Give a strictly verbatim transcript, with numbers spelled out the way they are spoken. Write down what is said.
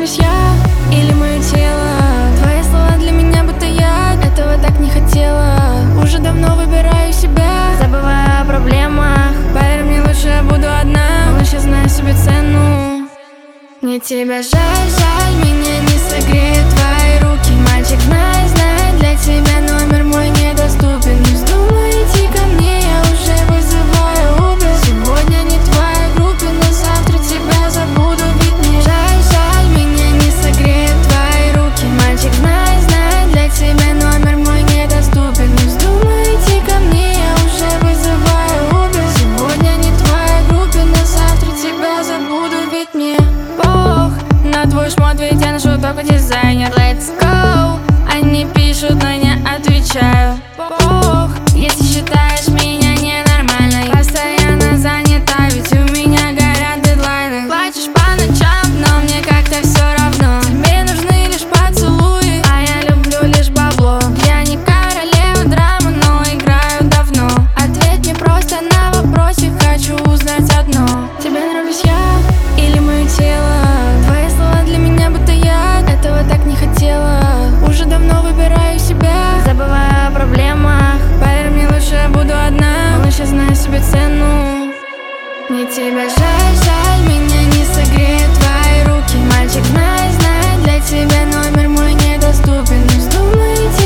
нравлюсь я или мое тело? Твои слова для меня будто яд. Этого так не хотела. Уже давно выбираю себя, забывая о проблемах. Поверь мне, лучше я буду одна. Малыш, я знаю себе цену. Мне тебя жаль, жаль, меня не согреют твои руки. Мальчик, знай, знай, для тебя номер мой недоступен. Не вздумай идти ко мне, я уже вызываю Убер. Сегодня не в твоей группе, но завтра тебя забуду. Ведь мне жаль, жаль, меня не согреют твои руки. Мальчик, знай, знай, для тебя номер мой недоступен. Не вздумай идти ко мне, я уже вызываю Убер. Сегодня не в твоей группе, но завтра тебя забуду. Ведь мне пох на твой шмот, ведь я ношу только дизайнер. Let's go. Они пишут, но не отвечаю. Пох, если считаешь меня ненормальной, постоянно занята, ведь у меня горят дедлайны. Плачешь по ночам, но мне как-то все равно. Тебе нужны лишь поцелуи, а я люблю лишь бабло. Я не королева драмы, но играю давно. Ответь мне просто на вопросик, хочу узнать одно. Тебе нравлюсь я или мое тело? Твои слова для меня будто яд. Этого так не хотела. Уже давно выбираю себя, забывая о проблемах. Поверь мне, лучше я буду одна. Малыш, я знаю себе цену. Мне тебя жаль, жаль, меня не согреют твои руки. Мальчик, знай, знай, для тебя номер мой недоступен. Не вздумай идти